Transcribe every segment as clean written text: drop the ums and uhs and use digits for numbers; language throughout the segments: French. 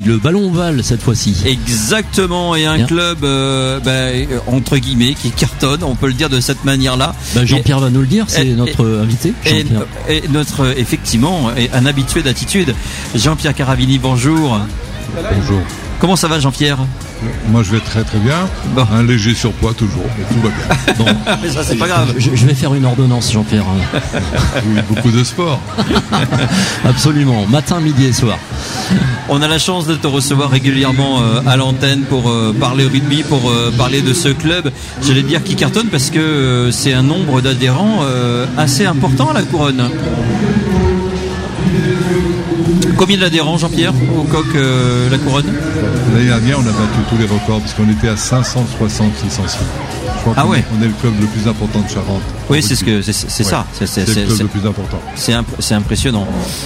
le ballon ovale cette fois-ci. Exactement, et un club entre guillemets qui cartonne, on peut le dire de cette manière-là. Jean-Pierre va nous le dire, c'est notre invité. Et notre effectivement un habitué d'attitude, Jean-Pierre Caravini. Bonjour. Bonjour. Comment ça va, Jean-Pierre ? Moi, je vais très très bien. Bon. Un léger surpoids toujours, mais tout va bien. Bon. Mais ça, c'est pas grave. Je vais faire une ordonnance, Jean-Pierre. Oui, beaucoup de sport. Absolument, matin, midi et soir. On a la chance de te recevoir régulièrement à l'antenne pour parler rugby, pour parler de ce club, j'allais dire qui cartonne, parce que c'est un nombre d'adhérents assez important à la Couronne. Combien d'adhérents, Jean-Pierre, au COQ La Couronne ? L'année dernière, on a battu tous les records, parce qu'on était à 560 licenciés. Je crois on est le club le plus important de Charente. Oui, c'est ça. C'est le club le plus important. C'est impressionnant.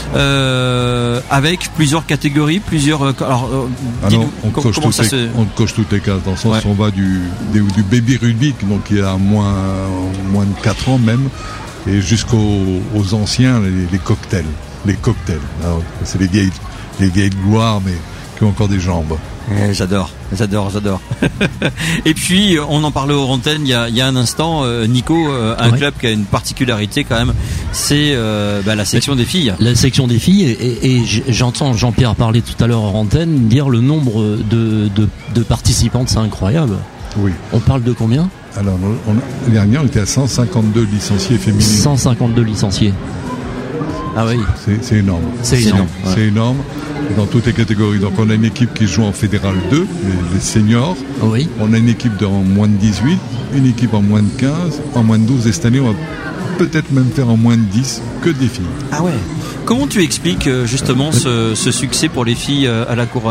Avec plusieurs catégories, on coche toutes les cases. Dans le sens où on va du baby rugby, donc qui a moins de 4 ans même, et jusqu'aux anciens, les cocktails. Les cocktails. Alors, c'est les vieilles gloires, mais qui ont encore des jambes. J'adore. Et puis, on en parlait aux antennes il y a un instant, Nico, club qui a une particularité quand même, c'est la section des filles. La section des filles, et j'entends Jean-Pierre parler tout à l'heure en antenne, dire le nombre de participantes, c'est incroyable. Oui. On parle de combien ? Alors, l'année dernière, on était à 152 licenciés féminines. 152 licenciés. Ah oui. C'est énorme. C'est énorme. C'est énorme. Dans toutes les catégories. Donc on a une équipe qui joue en Fédéral 2, les seniors. Oui. On a une équipe en moins de 18, une équipe en moins de 15, en moins de 12. Et cette année, on va peut-être même faire en moins de 10 que des filles. Ah ouais. Comment tu expliques justement ce succès pour les filles à la Couronne ?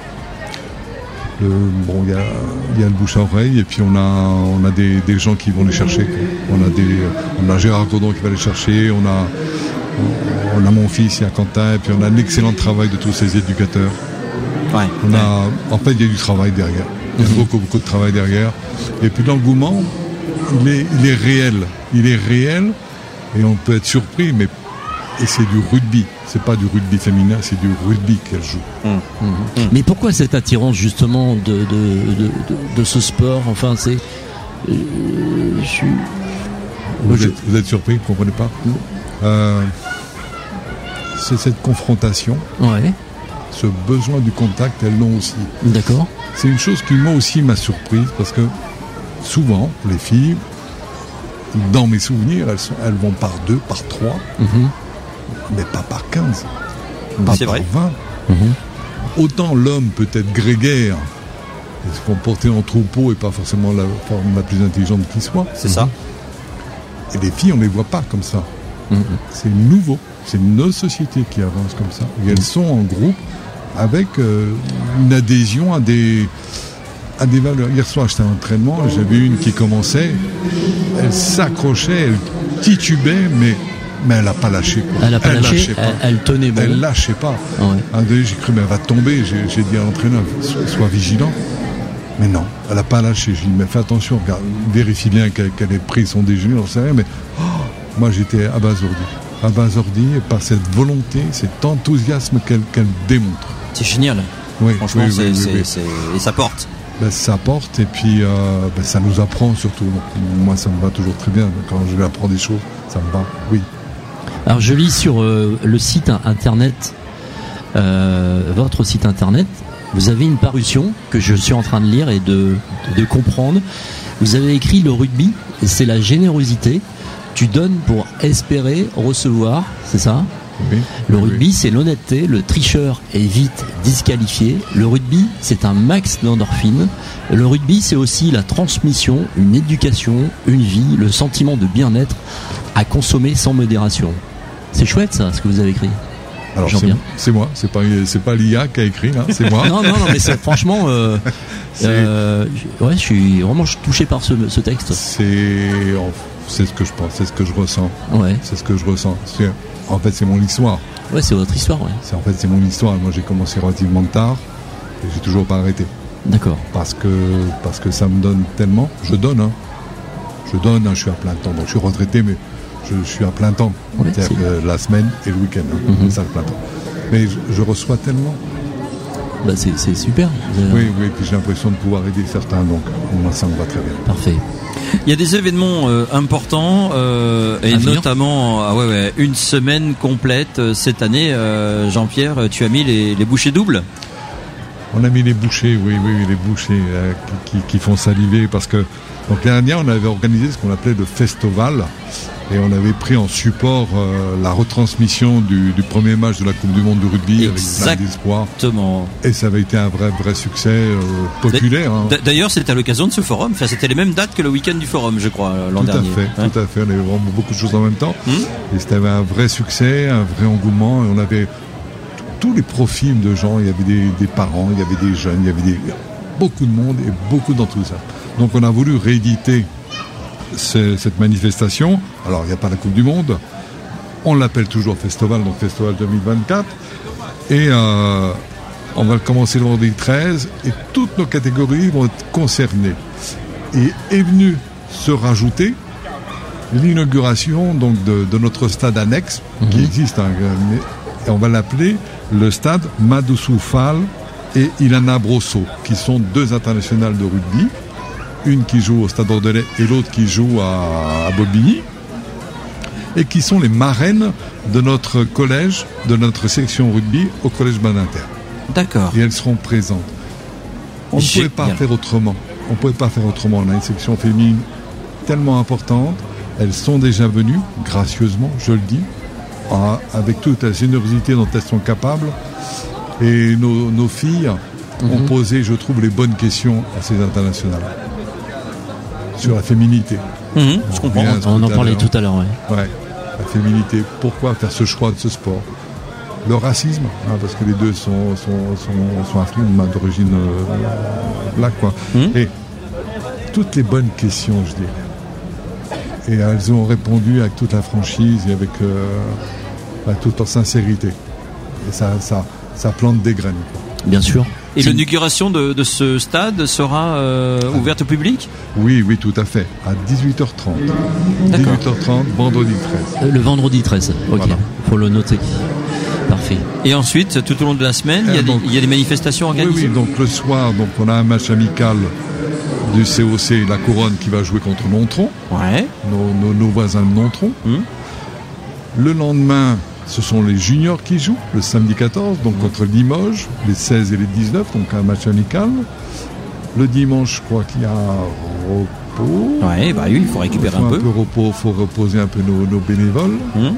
Il y a le bouche à oreille, et puis on a des gens qui vont les chercher. On a Gérard Godon qui va les chercher, on a mon fils, il y a Quentin, et puis on a un excellent travail de tous ces éducateurs. Ouais. En fait, il y a du travail derrière. Il y a beaucoup de travail derrière. Et puis l'engouement, il est réel. Il est réel, et on peut être surpris, et c'est du rugby. C'est pas du rugby féminin, c'est du rugby qu'elle joue. Mais pourquoi cette attirance justement de ce sport ? Enfin, c'est. Vous êtes surpris, vous comprenez pas ? C'est cette confrontation, ce besoin du contact, elles l'ont aussi. D'accord. C'est une chose qui moi aussi m'a surprise, parce que souvent les filles, dans mes souvenirs, elles vont par 2, par 3, mais pas par 15, pas par 20. Autant l'homme peut être grégaire, il se comporter en troupeau et pas forcément la forme la plus intelligente qui soit. C'est ça. Et les filles, on ne les voit pas comme ça. C'est nouveau. C'est nos sociétés qui avancent comme ça. Et elles sont en groupe avec une adhésion à des valeurs. Hier soir, j'étais à l'entraînement, j'avais une qui commençait, elle s'accrochait, elle titubait, mais elle n'a pas lâché. Elle n'a pas lâché, elle tenait bon. Elle lâchait pas. Un donné, j'ai cru, mais elle va tomber. J'ai dit à l'entraîneur, sois vigilant. Mais non, elle n'a pas lâché. J'ai dit, mais fais attention, regarde, vérifie bien qu'elle ait pris son déjeuner, on ne sait rien, mais moi j'étais abasourdi par cette volonté, cet enthousiasme qu'elle démontre. C'est génial. Oui, franchement, et ça porte. Ça porte, et puis ça nous apprend surtout. Donc, moi, ça me va toujours très bien. Quand je lui apprends des choses, ça me va, oui. Alors, je lis sur le site internet, votre site internet, vous avez une parution que je suis en train de lire et de comprendre. Vous avez écrit: le rugby, c'est la générosité. Tu donnes pour espérer recevoir, c'est ça ? Oui. Le rugby, c'est l'honnêteté. Le tricheur est vite disqualifié. Le rugby, c'est un max d'endorphine. Le rugby, c'est aussi la transmission, une éducation, une vie, le sentiment de bien-être à consommer sans modération. C'est chouette ça, ce que vous avez écrit. Alors c'est moi, c'est pas l'IA qui a écrit là, c'est moi. non, mais franchement, je suis vraiment touché par ce texte. C'est ce que je pense, c'est ce que je ressens. Ouais. C'est ce que je ressens. En fait, c'est mon histoire. Ouais, c'est votre histoire, ouais. C'est mon histoire. Moi, j'ai commencé relativement tard et j'ai toujours pas arrêté. D'accord. Parce que ça me donne tellement. Je donne, je suis à plein temps. Donc, je suis retraité, mais je suis à plein temps. Ouais, c'est-à-dire que la semaine et le week-end. C'est ça, le plein temps. Mais je reçois tellement. Bah c'est super. Oui, puis j'ai l'impression de pouvoir aider certains, donc moi ça me va très bien. Parfait. Il y a des événements importants et notamment une semaine complète cette année. Jean-Pierre, tu as mis les bouchées doubles. On a mis les bouchées, oui, les bouchées qui font saliver parce que donc l'année dernière on avait organisé ce qu'on appelait le festival et on avait pris en support la retransmission du premier match de la Coupe du Monde de rugby avec plein d'espoir. Exactement. Et ça avait été un vrai succès populaire. D'ailleurs, c'était à l'occasion de ce forum. Enfin, c'était les mêmes dates que le week-end du forum, je crois, l'an dernier. Tout à fait. On avait vraiment beaucoup de choses en même temps. Et c'était un vrai succès, un vrai engouement. Et on avait tous les profils de gens. Il y avait des parents, il y avait des jeunes, il y avait beaucoup de monde et beaucoup d'enthousiasme. Donc on a voulu rééditer cette manifestation. Alors il n'y a pas la Coupe du Monde. On l'appelle toujours Festival, donc Festival 2024. Et on va commencer le vendredi 13 et toutes nos catégories vont être concernées. Et est venu se rajouter l'inauguration donc de notre stade annexe qui existe, et on va l'appeler le stade Madoussou Fall et Ilana Brosso, qui sont deux internationales de rugby, une qui joue au Stade Bordelais et l'autre qui joue à Bobigny, et qui sont les marraines de notre collège, de notre section rugby au collège Badinter. D'accord. Et elles seront présentes. On ne pouvait pas faire autrement. On a une section féminine tellement importante. Elles sont déjà venues, gracieusement, je le dis, avec toute la générosité dont elles sont capables. Et nos filles ont posé, je trouve, les bonnes questions à ces internationales. Sur la féminité. Je comprends. On en parlait tout à l'heure. Ouais. La féminité. Pourquoi faire ce choix de ce sport? Le racisme, parce que les deux sont africains, d'origine black, quoi. Et toutes les bonnes questions, je dirais. Et elles ont répondu avec toute la franchise et avec toute leur sincérité. Et ça plante des graines, quoi. Bien sûr. Et l'inauguration de ce stade sera ouverte au public? Oui, tout à fait. À 18h30. D'accord. 18h30, vendredi 13. Le vendredi 13, ok. Voilà. Faut le noter. Parfait. Et ensuite, tout au long de la semaine, il y a des manifestations organisées? Oui, donc le soir, on a un match amical du COC, la Couronne, qui va jouer contre Nontron. Ouais. Nos voisins de Nontron. Le lendemain, ce sont les juniors qui jouent, le samedi 14, donc contre Limoges, les 16 et les 19, donc un match amical. Le dimanche, je crois qu'il y a repos. Oui, il faut récupérer un peu. Il faut reposer un peu nos bénévoles.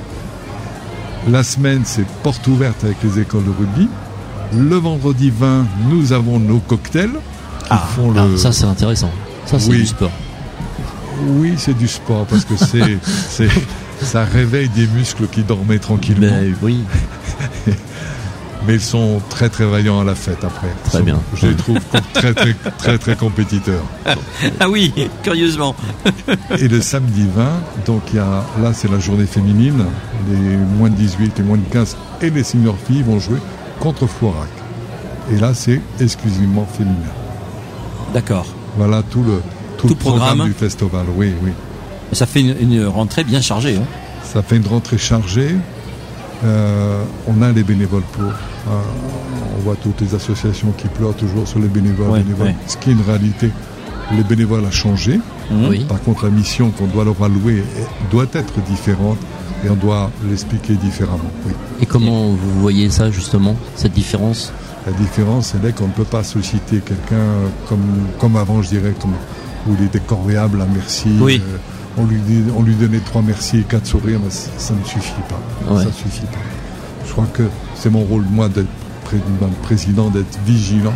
La semaine, c'est porte ouverte avec les écoles de rugby. Le vendredi 20, nous avons nos cocktails. Ça, c'est intéressant. Ça, c'est du sport. Oui, c'est du sport, parce que ça réveille des muscles qui dormaient tranquillement. Oui. Mais ils sont très très vaillants à la fête après. Très bien. Je les trouve très compétiteurs. Ah oui, curieusement. Et le samedi 20, donc là c'est la journée féminine, les moins de 18, les moins de 15 et les seniors filles vont jouer contre Florac. Et là c'est exclusivement féminin. D'accord. Voilà tout le programme du festival. Oui. Et ça fait une rentrée bien chargée. Ça fait une rentrée chargée. On a les bénévoles pour. On voit toutes les associations qui pleurent toujours sur les bénévoles. Ce qui est une réalité. Les bénévoles ont changé. Par contre, la mission qu'on doit leur allouer doit être différente et on doit l'expliquer différemment. Oui. Et comment vous voyez ça, justement, cette différence? La différence, c'est qu'on ne peut pas solliciter quelqu'un comme avant, je dirais, où il était corvéable à merci. Oui. On lui donnait 3 merci et 4 sourires, mais ça ne suffit pas. Ça suffit pas. Je crois que c'est mon rôle, moi, d'être président, d'être vigilant.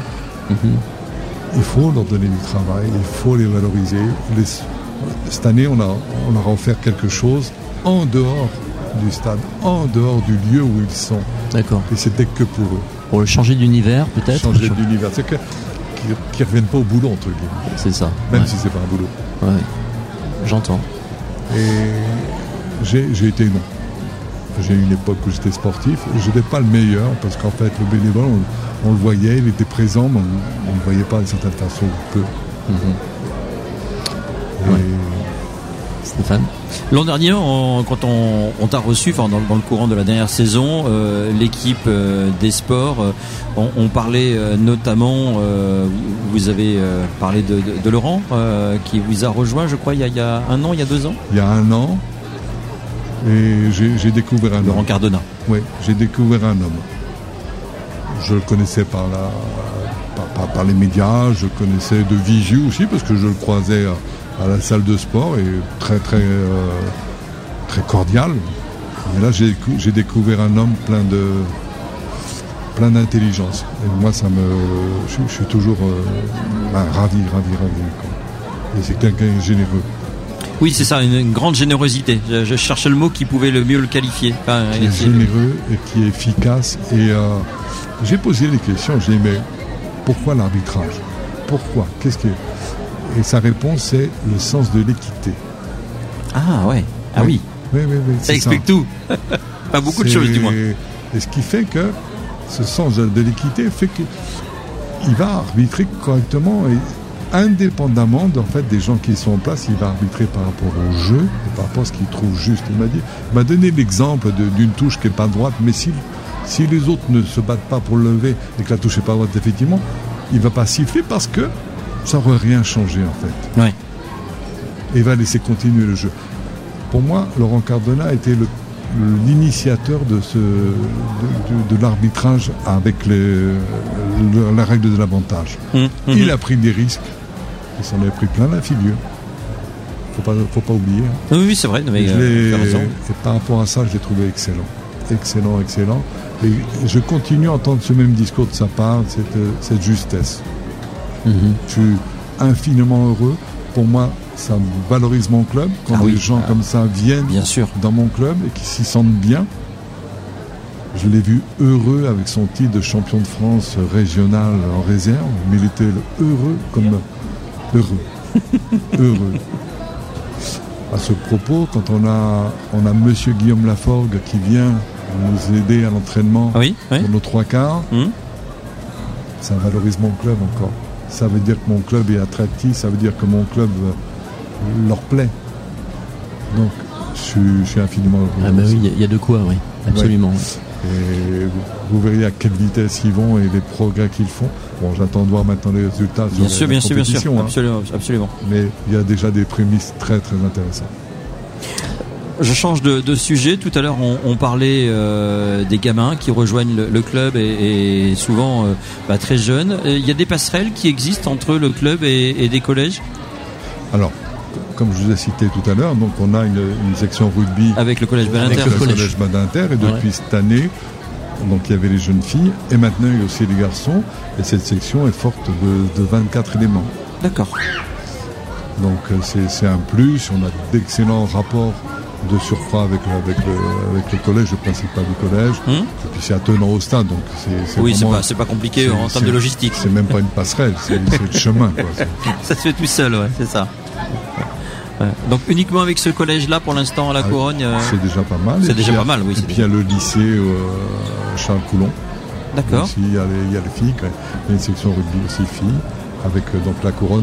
Il faut leur donner du travail, il faut les valoriser. Cette année, on leur a offert quelque chose en dehors du stade, en dehors du lieu où ils sont. D'accord. Et c'était que pour eux. Pour le changer d'univers, peut-être? Changer d'univers. C'est qu'ils ne reviennent pas au boulot, entre guillemets. C'est ça. Même si c'est pas un boulot. Ouais. J'entends. Et j'ai été non. J'ai eu une époque où j'étais sportif. Je n'étais pas le meilleur parce qu'en fait, le bénévole, on le voyait, il était présent, mais on ne le voyait pas d'une certaine façon peu. Et Stéphane. L'an dernier, quand on t'a reçu, dans le courant de la dernière saison, l'équipe des sports, on parlait notamment, vous avez parlé de Laurent, qui vous a rejoint, je crois, il y a un an, il y a 2 ans. Il y a 1 an, et j'ai découvert un Laurent homme. Cardona. Oui, j'ai découvert un homme. Je le connaissais par les médias, je connaissais de visu aussi, parce que je le croisais à la salle de sport, et très cordial. Mais là, j'ai découvert un homme plein d'intelligence. Et moi, je suis toujours ravi. Quoi. Et c'est quelqu'un de généreux. Oui, c'est ça, une grande générosité. Je cherchais le mot qui pouvait le mieux le qualifier. Qui est généreux et qui est efficace. Et j'ai posé des questions. J'ai dit, mais pourquoi l'arbitrage ? Pourquoi ? Qu'est-ce qui est ? Et sa réponse, c'est le sens de l'équité. Ah ouais. Ah oui. Oui. Ça explique tout. Pas beaucoup de choses, du moins. Et ce qui fait que ce sens de l'équité fait qu'il va arbitrer correctement et indépendamment des gens qui sont en place, il va arbitrer par rapport au jeu et par rapport à ce qu'il trouve juste. Il m'a donné l'exemple d'une touche qui n'est pas droite, mais si les autres ne se battent pas pour le lever et que la touche n'est pas droite, effectivement, il ne va pas siffler parce que ça n'aurait rien changé en fait. Ouais. Et il va laisser continuer le jeu. Pour moi, Laurent Cardona a été l'initiateur de l'arbitrage avec la règle de l'avantage. Il a pris des risques. Il s'en est pris plein la figure. Faut pas oublier. Hein. Oui, c'est vrai. Mais et par rapport à ça, je l'ai trouvé excellent. Excellent. Et je continue à entendre ce même discours de sa part, cette justesse. Je suis infiniment heureux. Pour moi, ça valorise mon club quand des gens comme ça viennent dans mon club et qui s'y sentent bien. Je l'ai vu heureux avec son titre de champion de France régional en réserve, mais il était heureux. À ce propos, quand on a Monsieur Guillaume Laforgue qui vient nous aider à l'entraînement pour nos 3 quarts, ça valorise mon club encore. Ça veut dire que mon club est attractif, ça veut dire que mon club leur plaît. Donc, je suis infiniment heureux. Ah bah oui, il y a de quoi, oui, absolument. Ouais. Et vous verriez à quelle vitesse ils vont et les progrès qu'ils font. Bon, j'attends de voir maintenant les résultats sur la compétition. Bien sûr, absolument. Mais il y a déjà des prémices très intéressantes. Je change de sujet. Tout à l'heure, on parlait des gamins qui rejoignent le club et souvent très jeunes. Il y a des passerelles qui existent entre le club et des collèges ? Alors, comme je vous ai cité tout à l'heure, donc on a une section rugby avec le collège Badinter. Avec le collège Badinter, et depuis cette année, donc il y avait les jeunes filles et maintenant il y a aussi les garçons, et cette section est forte de 24 éléments. D'accord. Donc c'est un plus. On a d'excellents rapports de surcroît avec le collège, le principal du collège. Et puis c'est attenant au stade, donc c'est vraiment, c'est pas compliqué en termes de logistique. C'est même pas une passerelle, c'est le chemin, quoi. Ça se fait tout seul, c'est ça. Ouais. Donc uniquement avec ce collège-là pour l'instant à la Couronne. C'est déjà pas mal. C'est déjà pas mal, oui. Et puis il y a le lycée Charles Coulon. D'accord. Aussi, il y a les filles, il y a une section rugby aussi filles avec donc la Couronne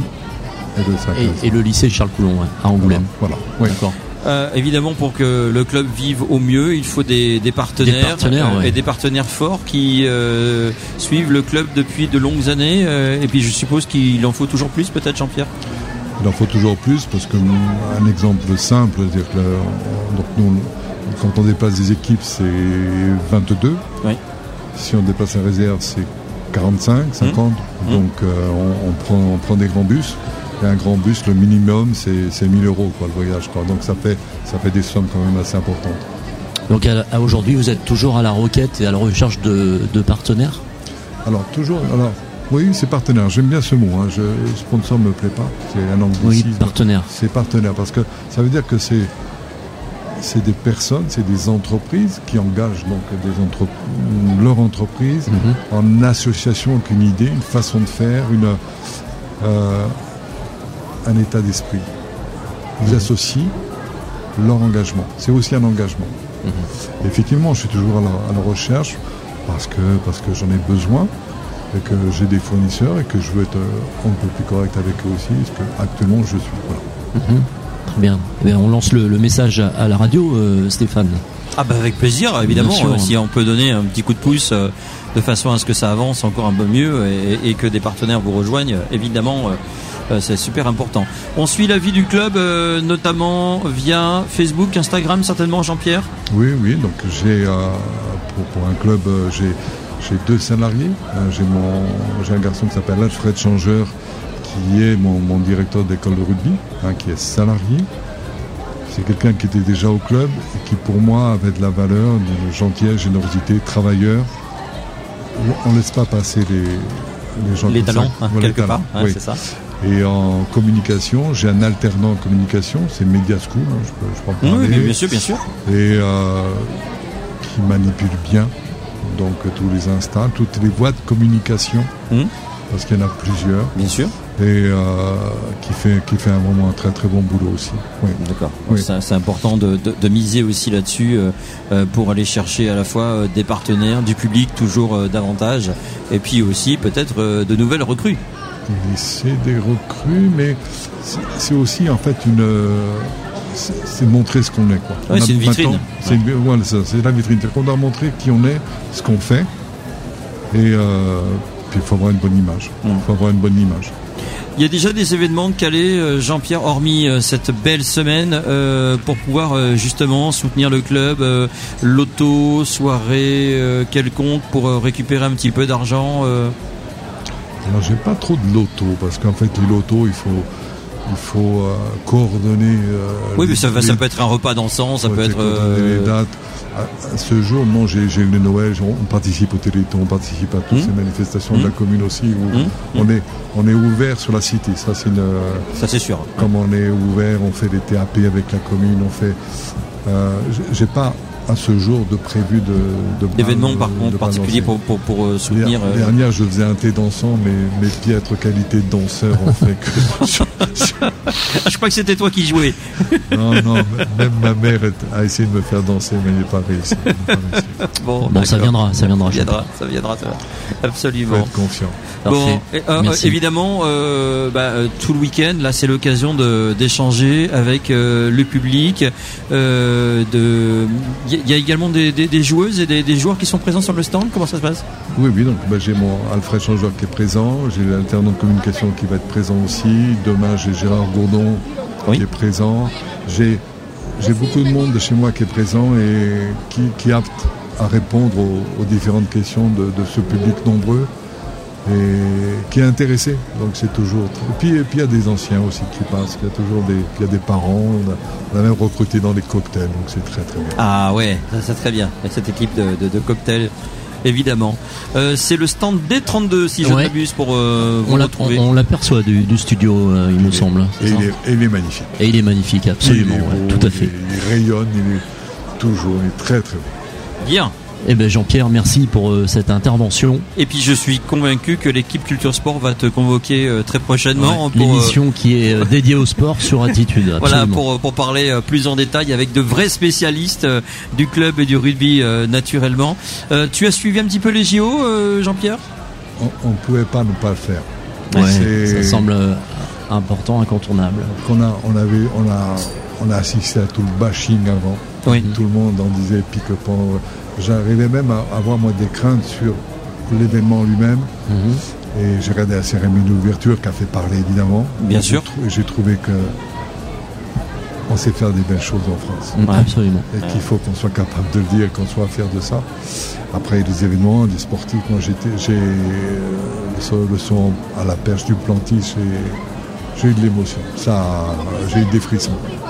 et le lycée Charles Coulon à Angoulême. Voilà. Oui. D'accord. Évidemment, pour que le club vive au mieux, il faut des partenaires, et des partenaires forts qui suivent le club depuis de longues années. Et puis je suppose qu'il en faut toujours plus, peut-être, Jean-Pierre. Il en faut toujours plus, parce que un exemple simple, c'est-à-dire que donc nous, quand on déplace des équipes, c'est 22. Oui. Si on déplace la réserve, c'est 45, 50. Donc on prend des grands bus. Et un grand bus, le minimum, c'est 1 000 €, quoi, le voyage, quoi. Donc ça fait des sommes quand même assez importantes. Donc à aujourd'hui, vous êtes toujours à la requête et à la recherche de partenaires ? Alors oui, c'est partenaire. J'aime bien ce mot. Sponsor me plaît pas. C'est un anglicisme. Oui, partenaire. C'est partenaire parce que ça veut dire que c'est des personnes, c'est des entreprises qui engagent donc leur entreprise en association avec une idée, une façon de faire, un état d'esprit. Ils associent leur engagement. C'est aussi un engagement. Effectivement, je suis toujours à la recherche parce que j'en ai besoin et que j'ai des fournisseurs et que je veux être un peu plus correct avec eux aussi, parce que actuellement je suis. Voilà. Très bien. Eh bien, on lance le message à la radio, Stéphane. Ah bah avec plaisir, évidemment. Bien sûr. Si on peut donner un petit coup de pouce de façon à ce que ça avance encore un peu mieux et que des partenaires vous rejoignent, évidemment, c'est super important. On suit la vie du club, notamment via Facebook, Instagram, certainement, Jean-Pierre. Oui, donc j'ai pour un club, j'ai 2 salariés. J'ai un garçon qui s'appelle Alfred Changeur, qui est mon directeur d'école de rugby, qui est salarié. C'est quelqu'un qui était déjà au club et qui pour moi avait de la valeur, de gentillesse, générosité, travailleur. On ne laisse pas passer les gens les comme talents, ça. quelque part, oui. c'est ça. Et en communication, j'ai un alternant en communication, c'est Media School, je peux en parler. Oui, bien sûr. Et qui manipule bien donc tous les instants, toutes les voies de communication, parce qu'il y en a plusieurs. Bien sûr. Et qui fait vraiment un très très bon boulot aussi. Oui. D'accord. Oui. C'est important de miser aussi là-dessus pour aller chercher à la fois des partenaires, du public toujours davantage, et puis aussi peut-être de nouvelles recrues. Et c'est des recrues, mais c'est aussi en fait c'est montrer ce qu'on est, quoi. Ouais, c'est une vitrine. C'est la vitrine. C'est qu'on doit montrer qui on est, ce qu'on fait, et puis il faut avoir une bonne image. Il y a déjà des événements de Calais, Jean-Pierre, hormis cette belle semaine, pour pouvoir justement soutenir le club, loto, soirée quelconque, pour récupérer un petit peu d'argent. Alors j'ai pas trop de loto, parce qu'en fait les lotos, il faut coordonner. Oui, mais ça peut être un repas dansant, ça peut être. Les dates. À ce jour, non, j'ai eu le Noël, on participe au Téléthon, on participe à toutes ces manifestations de la commune aussi, où on est ouvert sur la cité. Ça c'est sûr. Comme on est ouvert, on fait des TAP avec la commune, on fait. J'ai pas à ce jour de prévu d'événements par contre particuliers pour soutenir. Dernière, je faisais un thé dansant, mais mes piètres qualités de danseur ont fait que. Je crois que c'était toi qui jouais. Non, même ma mère a essayé de me faire danser, mais il n'est pas réussi. Bon, ça viendra. Ça viendra. Absolument. Faut être confiant. Bon, évidemment, tout le week-end, là, c'est l'occasion d'échanger avec le public. Il y a également des joueuses et des joueurs qui sont présents sur le stand. Comment ça se passe? Oui, donc j'ai mon Alfred Changeur qui est présent, j'ai l'alternant de communication qui va être présent aussi. Demain, j'ai Gérard Gourdon qui est présent. J'ai beaucoup de monde de chez moi qui est présent et qui est apte à répondre aux différentes questions de ce public nombreux et qui est intéressé. Donc c'est toujours. Et puis il y a des anciens aussi qui passent. Il y a toujours des parents. On a même recruté dans les cocktails. Donc c'est très très bien. Ah ouais, ça c'est très bien. Cette équipe de cocktails. Évidemment. C'est le stand D32 si je ne m'abuse pour vous retrouver. On l'aperçoit du studio, il me semble. Et il est magnifique. Et il est magnifique, absolument. Tout à fait. Il rayonne, il est très très beau. Bien. Eh bien Jean-Pierre, merci pour cette intervention. Et puis je suis convaincu que l'équipe Culture Sport va te convoquer très prochainement. Pour l'émission qui est dédiée au sport sur Attitude. Voilà, pour parler plus en détail avec de vrais spécialistes du club et du rugby naturellement. Tu as suivi un petit peu les JO, Jean-Pierre? On ne pouvait pas ne pas le faire. Ouais, ça semble important, incontournable. On a assisté à tout le bashing avant. Oui. Tout le monde en disait pique-pont. J'arrivais même à avoir moi des craintes sur l'événement lui-même. Et j'ai regardé la cérémonie d'ouverture qui a fait parler évidemment. Bien sûr. J'ai trouvé que on sait faire des belles choses en France. Absolument. Et qu'il faut qu'on soit capable de le dire, qu'on soit fier de ça. Après des événements, des sportifs, moi j'ai le son à la perche du Plantis, j'ai eu de l'émotion. J'ai eu des frissons.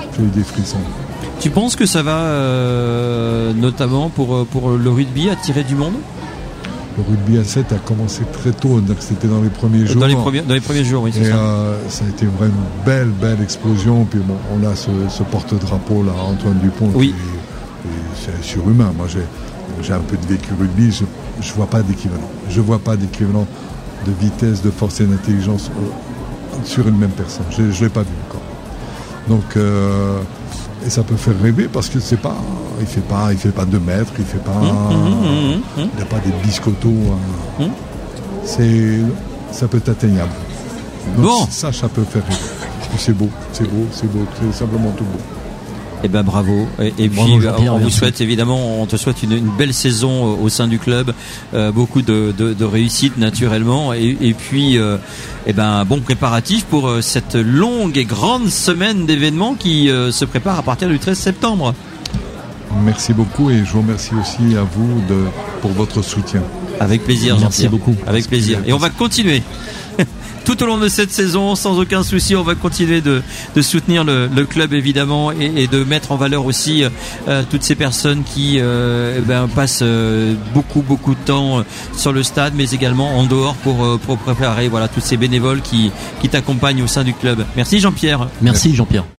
Tu penses que ça va notamment pour le rugby attirer du monde? Le rugby à 7 a commencé très tôt, c'était dans les premiers jours. Dans les premiers jours, oui, c'est ça. Ça a été vraiment une belle explosion. Puis bon, on a ce porte-drapeau là, Antoine Dupont, oui. C'est surhumain. Moi j'ai un peu de vécu rugby, je vois pas d'équivalent. Je vois pas d'équivalent de vitesse, de force et d'intelligence sur une même personne. Je ne l'ai pas vu encore. Donc et ça peut faire rêver parce que c'est pas, il fait pas 2 mètres, il fait pas, il n'a pas des biscottos. Ça peut être atteignable. Donc, bon, ça peut faire rêver. puis c'est beau, c'est simplement tout beau. Eh ben bravo. Et puis on vous souhaite évidemment, on te souhaite une belle saison au sein du club, beaucoup de réussite naturellement, et puis bon préparatif pour cette longue et grande semaine d'événements qui se prépare à partir du 13 septembre. Merci beaucoup et je vous remercie aussi à vous pour votre soutien. Avec plaisir, Jean-Pierre. Merci beaucoup. Avec plaisir. Et on va continuer. Tout au long de cette saison, sans aucun souci, on va continuer de soutenir le club évidemment et de mettre en valeur aussi toutes ces personnes qui passent beaucoup de temps sur le stade, mais également en dehors pour préparer tous ces bénévoles qui t'accompagnent au sein du club. Merci Jean-Pierre. Merci Jean-Pierre.